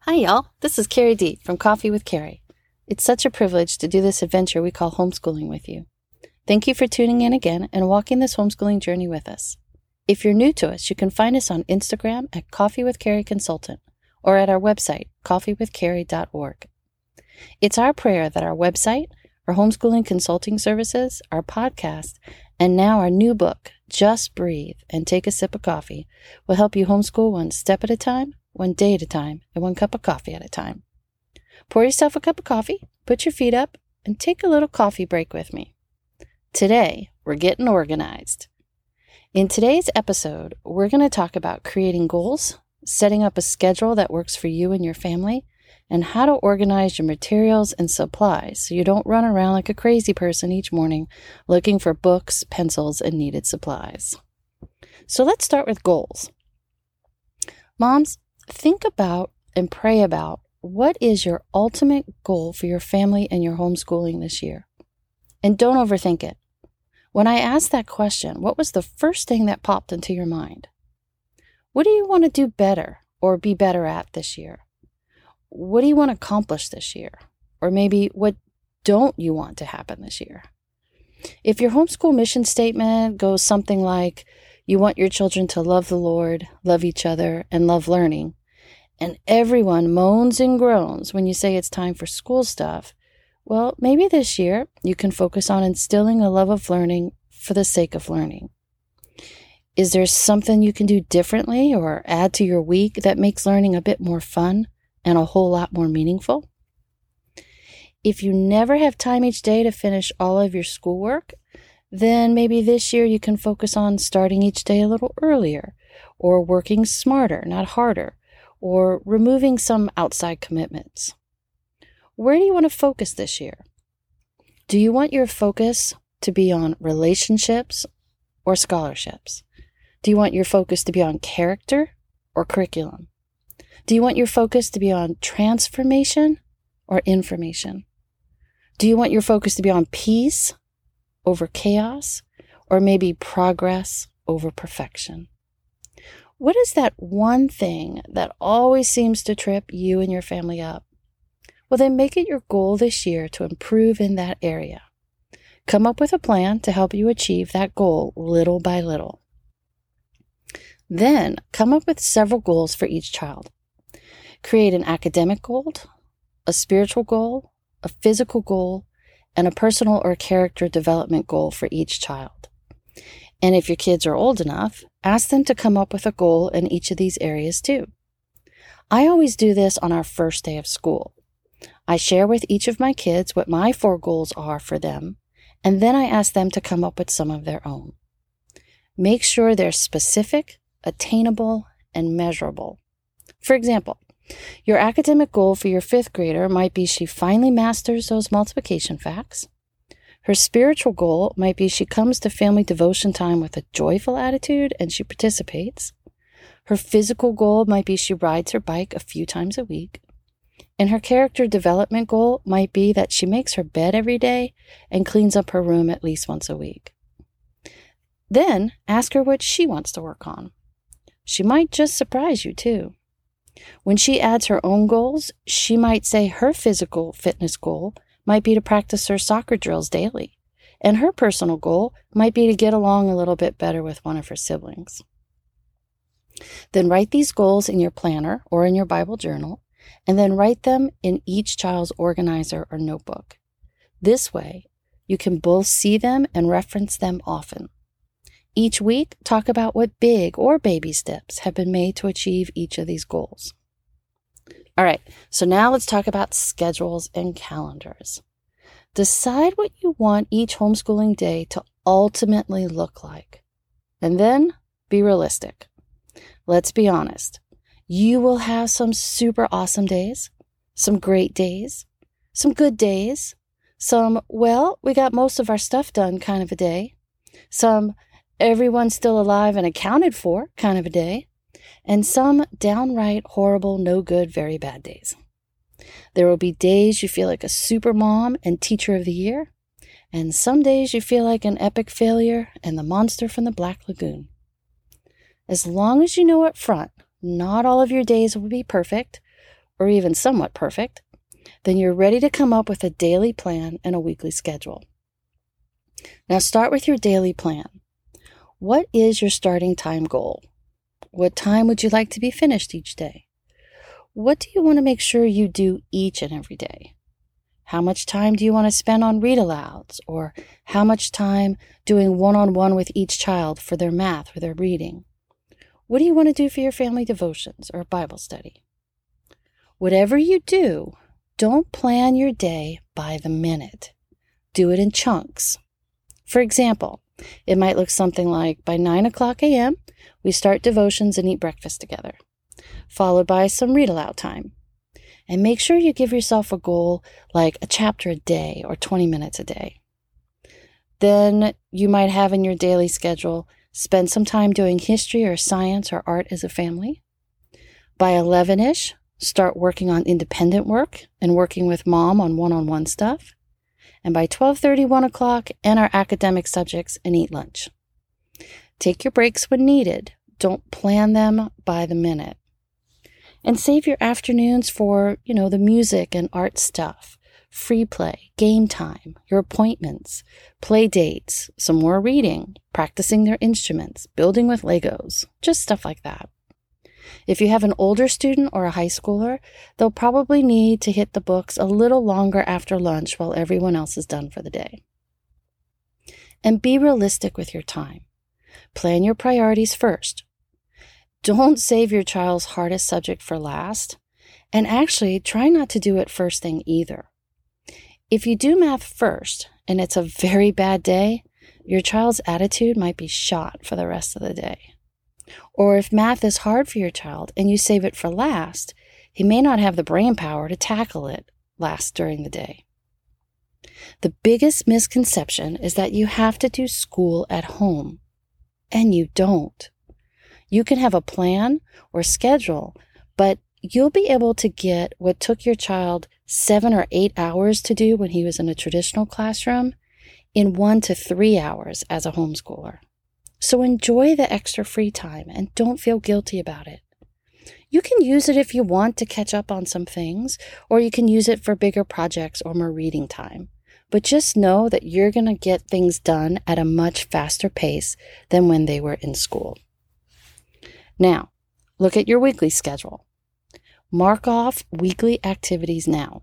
Hi, y'all. This is Carrie D from Coffee with Carrie. It's such a privilege to do this adventure we call homeschooling with you. Thank you for tuning in again and walking this homeschooling journey with us. If you're new to us, you can find us on Instagram at Coffee with Carrie Consultant or at our website, coffeewithcarrie.org. It's our prayer that our website, our homeschooling consulting services, our podcast, and now our new book, Just Breathe and Take a Sip of Coffee, will help you homeschool one step at a time, one day at a time, and one cup of coffee at a time. Pour yourself a cup of coffee, put your feet up, and take a little coffee break with me. Today, we're getting organized. In today's episode, we're going to talk about creating goals, setting up a schedule that works for you and your family, and how to organize your materials and supplies so you don't run around like a crazy person each morning looking for books, pencils, and needed supplies. So let's start with goals. Moms, think about and pray about what is your ultimate goal for your family and your homeschooling this year. And don't overthink it. When I asked that question, what was the first thing that popped into your mind? What do you want to do better or be better at this year? What do you want to accomplish this year? Or maybe what don't you want to happen this year? If your homeschool mission statement goes something like, you want your children to love the Lord, love each other, and love learning, and everyone moans and groans when you say it's time for school stuff, well, maybe this year you can focus on instilling a love of learning for the sake of learning. Is there something you can do differently or add to your week that makes learning a bit more fun and a whole lot more meaningful? If you never have time each day to finish all of your schoolwork, then maybe this year you can focus on starting each day a little earlier, or working smarter, not harder, or removing some outside commitments. Where do you want to focus this year? Do you want your focus to be on relationships or scholarships? Do you want your focus to be on character or curriculum? Do you want your focus to be on transformation or information? Do you want your focus to be on peace over chaos, or maybe progress over perfection? What is that one thing that always seems to trip you and your family up? Well, then make it your goal this year to improve in that area. Come up with a plan to help you achieve that goal little by little. Then come up with several goals for each child. Create an academic goal, a spiritual goal, a physical goal, and a personal or character development goal for each child. And if your kids are old enough, ask them to come up with a goal in each of these areas too. I always do this on our first day of school. I share with each of my kids what my 4 goals are for them, and then I ask them to come up with some of their own. Make sure they're specific, attainable, and measurable. For example, your academic goal for your 5th grader might be she finally masters those multiplication facts. Her spiritual goal might be she comes to family devotion time with a joyful attitude and she participates. Her physical goal might be she rides her bike a few times a week. And her character development goal might be that she makes her bed every day and cleans up her room at least once a week. Then ask her what she wants to work on. She might just surprise you too. When she adds her own goals, she might say her physical fitness goal might be to practice her soccer drills daily, and her personal goal might be to get along a little bit better with one of her siblings. Then write these goals in your planner or in your Bible journal, and then write them in each child's organizer or notebook. This way, you can both see them and reference them often. Each week, talk about what big or baby steps have been made to achieve each of these goals. All right, so now let's talk about schedules and calendars. Decide what you want each homeschooling day to ultimately look like. And then be realistic. Let's be honest. You will have some super awesome days, some great days, some good days, some, well, we got most of our stuff done kind of a day, some everyone's still alive and accounted for kind of a day, and some downright horrible, no good, very bad days. There will be days you feel like a super mom and teacher of the year, and some days you feel like an epic failure and the monster from the Black Lagoon. As long as you know up front, not all of your days will be perfect, or even somewhat perfect, then you're ready to come up with a daily plan and a weekly schedule. Now start with your daily plan. What is your starting time goal? What time would you like to be finished each day? What do you want to make sure you do each and every day? How much time do you want to spend on read-alouds? Or how much time doing one-on-one with each child for their math or their reading? What do you want to do for your family devotions or Bible study? Whatever you do, don't plan your day by the minute. Do it in chunks. For example, it might look something like by 9 o'clock a.m., we start devotions and eat breakfast together, followed by some read-aloud time. And make sure you give yourself a goal like a chapter a day or 20 minutes a day. Then you might have in your daily schedule, spend some time doing history or science or art as a family. By 11-ish, start working on independent work and working with mom on one-on-one stuff. And by 12:30, 1 o'clock, end our academic subjects and eat lunch. Take your breaks when needed. Don't plan them by the minute. And save your afternoons for, the music and art stuff, free play, game time, your appointments, play dates, some more reading, practicing their instruments, building with Legos, just stuff like that. If you have an older student or a high schooler, they'll probably need to hit the books a little longer after lunch while everyone else is done for the day. And be realistic with your time. Plan your priorities first. Don't save your child's hardest subject for last, and actually try not to do it first thing either. If you do math first and it's a very bad day, your child's attitude might be shot for the rest of the day. Or if math is hard for your child and you save it for last, he may not have the brain power to tackle it last during the day. The biggest misconception is that you have to do school at home, and you don't. You can have a plan or schedule, but you'll be able to get what took your child 7 or 8 hours to do when he was in a traditional classroom in 1 to 3 hours as a homeschooler. So enjoy the extra free time and don't feel guilty about it. You can use it if you want to catch up on some things, or you can use it for bigger projects or more reading time. But just know that you're going to get things done at a much faster pace than when they were in school. Now, look at your weekly schedule. Mark off weekly activities now.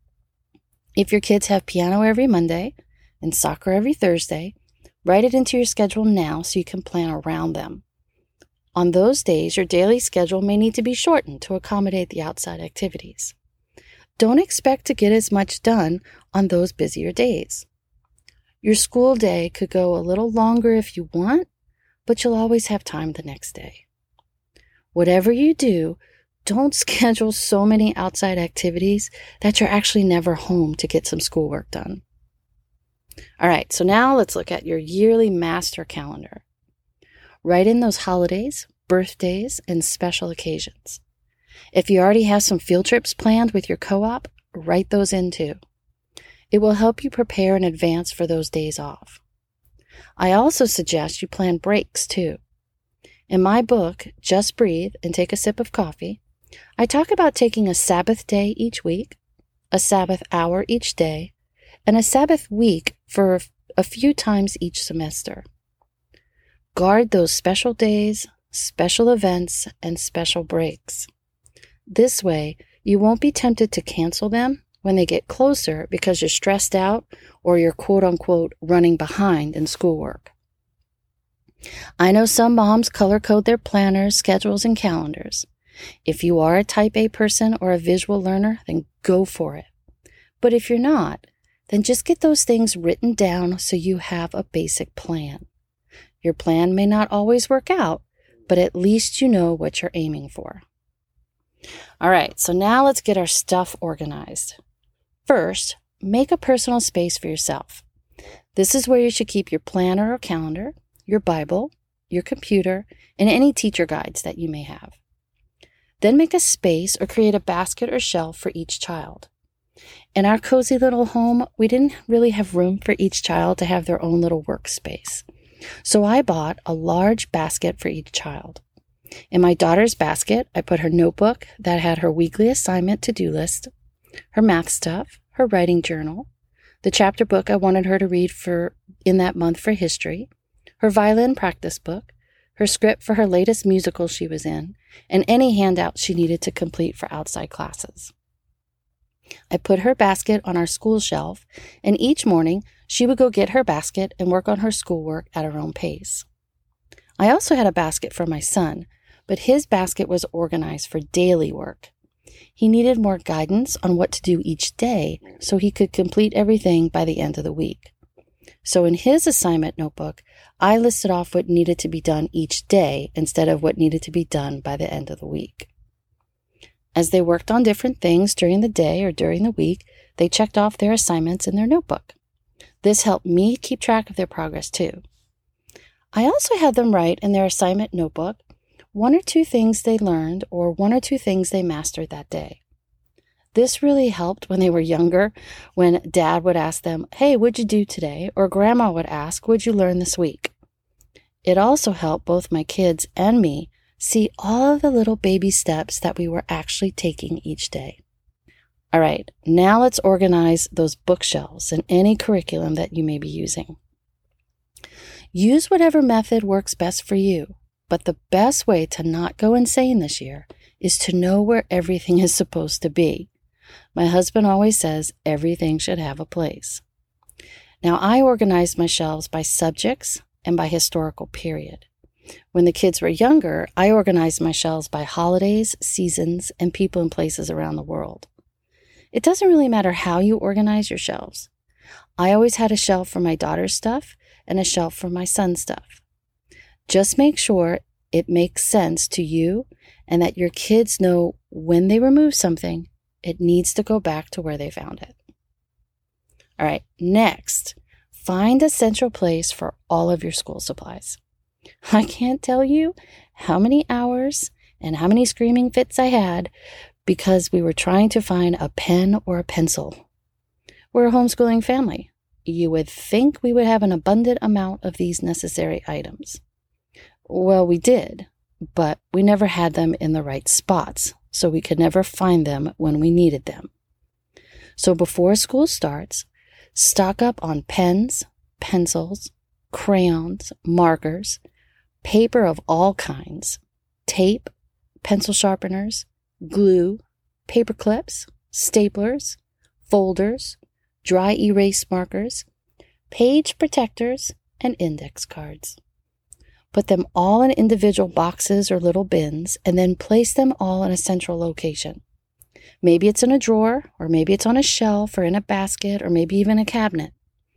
If your kids have piano every Monday and soccer every Thursday, write it into your schedule now so you can plan around them. On those days, your daily schedule may need to be shortened to accommodate the outside activities. Don't expect to get as much done on those busier days. Your school day could go a little longer if you want, but you'll always have time the next day. Whatever you do, don't schedule so many outside activities that you're actually never home to get some schoolwork done. All right, so now let's look at your yearly master calendar. Write in those holidays, birthdays, and special occasions. If you already have some field trips planned with your co-op, write those in too. It will help you prepare in advance for those days off. I also suggest you plan breaks too. In my book, Just Breathe and Take a Sip of Coffee, I talk about taking a Sabbath day each week, a Sabbath hour each day, and a Sabbath week for a few times each semester. Guard those special days, special events, and special breaks. This way, you won't be tempted to cancel them when they get closer because you're stressed out or you're quote-unquote running behind in schoolwork. I know some moms color code their planners, schedules, and calendars. If you are a type A person or a visual learner, then go for it. But if you're not, then just get those things written down so you have a basic plan. Your plan may not always work out, but at least you know what you're aiming for. All right, so now let's get our stuff organized. First, make a personal space for yourself. This is where you should keep your planner or calendar, your Bible, your computer, and any teacher guides that you may have. Then make a space or create a basket or shelf for each child. In our cozy little home, we didn't really have room for each child to have their own little workspace. So I bought a large basket for each child. In my daughter's basket, I put her notebook that had her weekly assignment to-do list, her math stuff, her writing journal, the chapter book I wanted her to read in that month for history, her violin practice book, her script for her latest musical she was in, and any handouts she needed to complete for outside classes. I put her basket on our school shelf, and each morning she would go get her basket and work on her schoolwork at her own pace. I also had a basket for my son, but his basket was organized for daily work. He needed more guidance on what to do each day so he could complete everything by the end of the week. So in his assignment notebook, I listed off what needed to be done each day instead of what needed to be done by the end of the week. As they worked on different things during the day or during the week, they checked off their assignments in their notebook. This helped me keep track of their progress too. I also had them write in their assignment notebook 1 or 2 things they learned or 1 or 2 things they mastered that day. This really helped when they were younger, when Dad would ask them, "Hey, what'd you do today?" Or Grandma would ask, "What'd you learn this week?" It also helped both my kids and me see all of the little baby steps that we were actually taking each day. All right, now let's organize those bookshelves and any curriculum that you may be using. Use whatever method works best for you, but the best way to not go insane this year is to know where everything is supposed to be. My husband always says everything should have a place. Now, I organized my shelves by subjects and by historical period. When the kids were younger, I organized my shelves by holidays, seasons, and people and places around the world. It doesn't really matter how you organize your shelves. I always had a shelf for my daughter's stuff and a shelf for my son's stuff. Just make sure it makes sense to you and that your kids know when they remove something, it needs to go back to where they found it. All right, next, find a central place for all of your school supplies. I can't tell you how many hours and how many screaming fits I had because we were trying to find a pen or a pencil. We're a homeschooling family. You would think we would have an abundant amount of these necessary items. Well, we did, but we never had them in the right spots, so we could never find them when we needed them. So before school starts, stock up on pens, pencils, crayons, markers, paper of all kinds, tape, pencil sharpeners, glue, paper clips, staplers, folders, dry erase markers, page protectors, and index cards. Put them all in individual boxes or little bins, and then place them all in a central location. Maybe it's in a drawer, or maybe it's on a shelf, or in a basket, or maybe even a cabinet.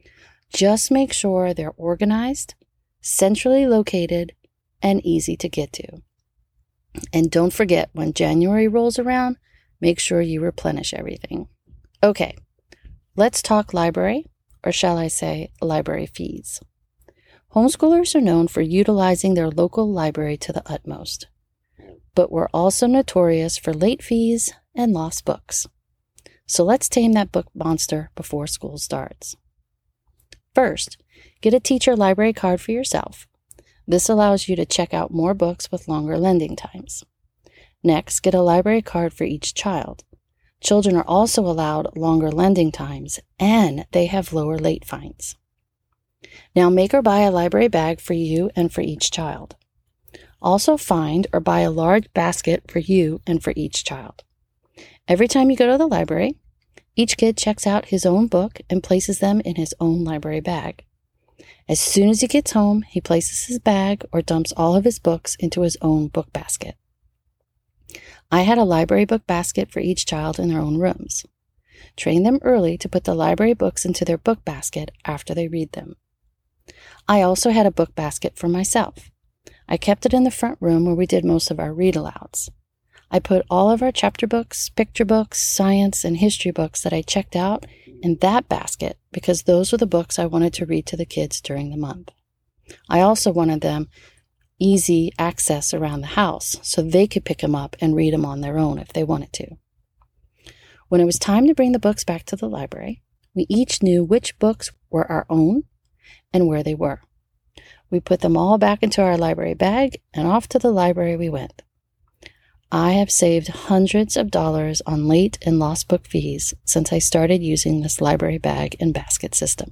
Just make sure they're organized, centrally located, and easy to get to. And don't forget, when January rolls around, make sure you replenish everything. Okay, let's talk library, or shall I say library fees. Homeschoolers are known for utilizing their local library to the utmost, but we're also notorious for late fees and lost books. So let's tame that book monster before school starts. First, get a teacher library card for yourself. This allows you to check out more books with longer lending times. Next, get a library card for each child. Children are also allowed longer lending times, and they have lower late fines. Now make or buy a library bag for you and for each child. Also find or buy a large basket for you and for each child. Every time you go to the library, each kid checks out his own book and places them in his own library bag. As soon as he gets home, he places his bag or dumps all of his books into his own book basket. I had a library book basket for each child in their own rooms. Train them early to put the library books into their book basket after they read them. I also had a book basket for myself. I kept it in the front room where we did most of our read-alouds. I put all of our chapter books, picture books, science, and history books that I checked out in that basket because those were the books I wanted to read to the kids during the month. I also wanted them easy access around the house so they could pick them up and read them on their own if they wanted to. When it was time to bring the books back to the library, we each knew which books were our own and where they were. We put them all back into our library bag, and off to the library we went. I have saved hundreds of dollars on late and lost book fees since I started using this library bag and basket system.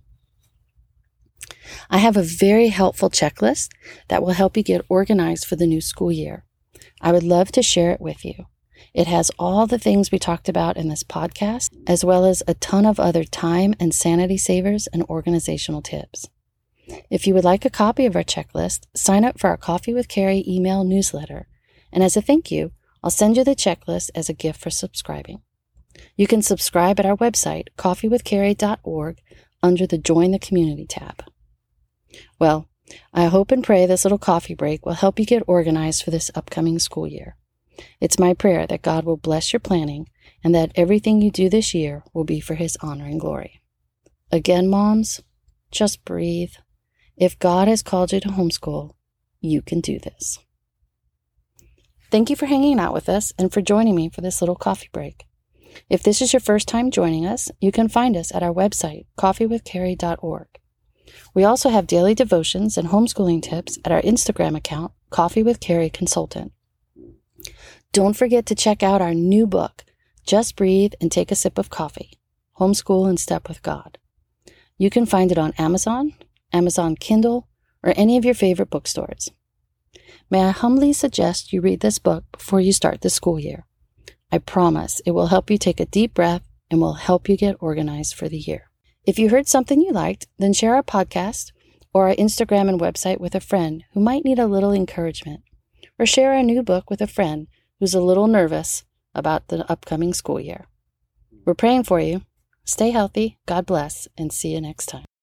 I have a very helpful checklist that will help you get organized for the new school year. I would love to share it with you. It has all the things we talked about in this podcast, as well as a ton of other time and sanity savers and organizational tips. If you would like a copy of our checklist, sign up for our Coffee with Carrie email newsletter, and as a thank you, I'll send you the checklist as a gift for subscribing. You can subscribe at our website, coffeewithcarrie.org, under the Join the Community tab. Well, I hope and pray this little coffee break will help you get organized for this upcoming school year. It's my prayer that God will bless your planning and that everything you do this year will be for His honor and glory. Again, moms, just breathe. If God has called you to homeschool, you can do this. Thank you for hanging out with us and for joining me for this little coffee break. If this is your first time joining us, you can find us at our website, coffeewithcarrie.org. We also have daily devotions and homeschooling tips at our Instagram account, Coffee with Carrie Consultant. Don't forget to check out our new book, Just Breathe and Take a Sip of Coffee, Homeschool in Step with God. You can find it on Amazon, Amazon Kindle, or any of your favorite bookstores. May I humbly suggest you read this book before you start the school year. I promise it will help you take a deep breath and will help you get organized for the year. If you heard something you liked, then share our podcast or our Instagram and website with a friend who might need a little encouragement, or share our new book with a friend who's a little nervous about the upcoming school year. We're praying for you. Stay healthy, God bless, and see you next time.